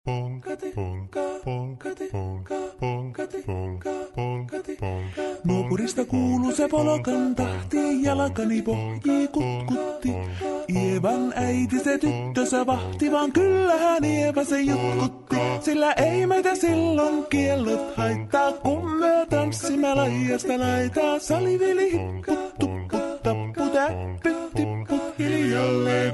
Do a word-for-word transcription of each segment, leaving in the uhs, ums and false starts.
Nuopurista kuuluu se polokan tahti, jalkani pohjii kutkutti. Ievan äiti se tyttönsä vahti, vaan kyllähän Ieva se jutkutti. Sillä ei meitä silloin kiellot haittaa, kun me tanssimme laijasta laitaa. Salivili hipput, tupput, tapput, äppyt, tipput hiljalleen.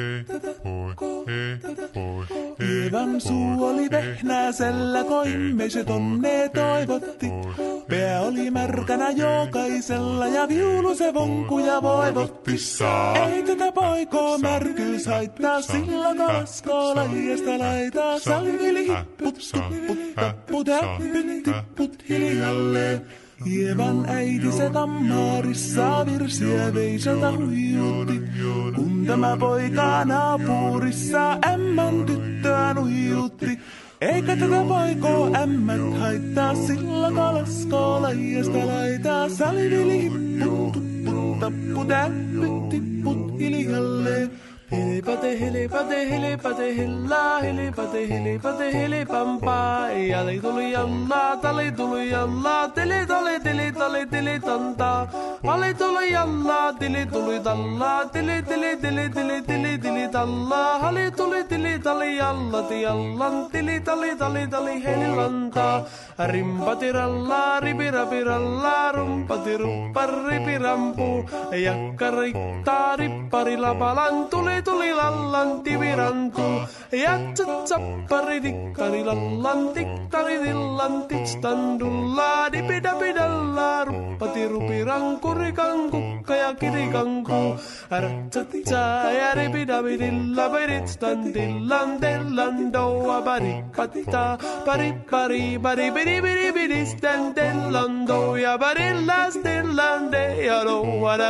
Ievan suu oli vehnäisellä, koimme se tonne toivotti. Pää oli märkänä jokaisella ja viulu se vonkuja voivotti. Ei tätä poikoo märkyys haittaa, sillä kalaskoo laijasta laitaa. Salivili hipput, tupput, tapput, äppyt, tipput hiljalleen. Ievan äiti se kammarissa virsiä veisata huijutti, kun tämä poika naapurissa ämmän tyttöä nuijutti. Eikä tätä poikoo ämmät haittaa, sillä kalaskoo laijasta laitaa. Salivili hipput, tupput, tapput, äppyt, tipput hiljalleen. Hilipate, hilipate, hilipate, hillaa, hilipate, hilipate, hilipampaa. Jali tuli jallaa, tali tuli jallaa, tili tali, tili tali, tili tantaa. Pali tuli jallaa, tili tuli tallaa, tili tili tili tili tili tili tallaa. Hali tuli tili tali jallati jallan, tili tali tali tali helilantaa. Rimpatirallaa, ripirapirallaa, rumpatiruppar, ripirampu. Jakkariktaa, ripparilapalan, tuli tuli lallan tivirantu. Jatsat sappari dikkari lallan tikkari dillan titstandullaa. Dipidapidallaa, ruppati rupiranku, rikan kukka ja kirikanku. Ratsatsaa ja ripidapidilla, piritstan dillan dellan doa. Barikattaa, paripari, baripiri. Bidi bidi stand dellan doa. Barillas dellan dea doa.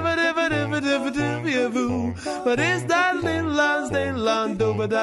But is that lillan stillan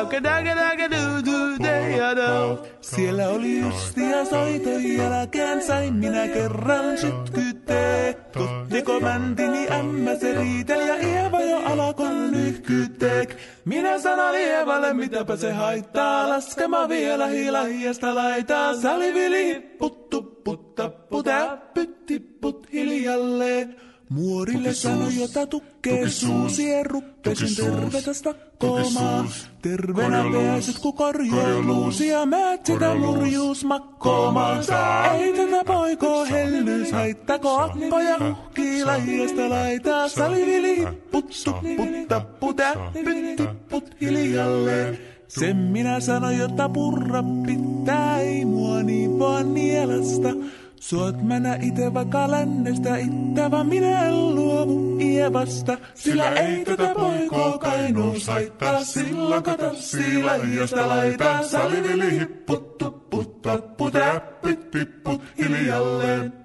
do-ba-da-ka-da-ka-da-ka-do-do-day-a-do. Siellä oli justia soitojen jälkeen, sain minä kerran sytkyteek. Kottiko mäntini ämmä se riitel ja Ieva jo alakon nyhkyteek. Minä sanon Ievalle, mitäpä se haittaa, laskema vielä hilahiasta laitaa. Salivili hipput, tupput, tapput, äppyt, tipput hiljalleen. Muorille sanoi, jota tukkee suusi ja ruppesin tervetä stakkomaa. Terveenä pääset, kun korjailuusi ja määt sitä murjuus makkoomaan. Ei tätä poikoo hellyys haittako akkoja uhkii laijasta laitaa. Salivili hipput, tupput, tapput, äppyt, tipput hiljalleen. Sen minä sanoin, jota purra pitää, ei mua niipoa nielasta. Suot mänä ite vaikka lännestä ittä, vaan minä en luovu Ievasta. Sillä ei tätä poikoo kainuus haittaa, silloin katarssii laijasta laitaa. Salivili hipput, tupput, tapput, äppyt, tipput hiljalleen.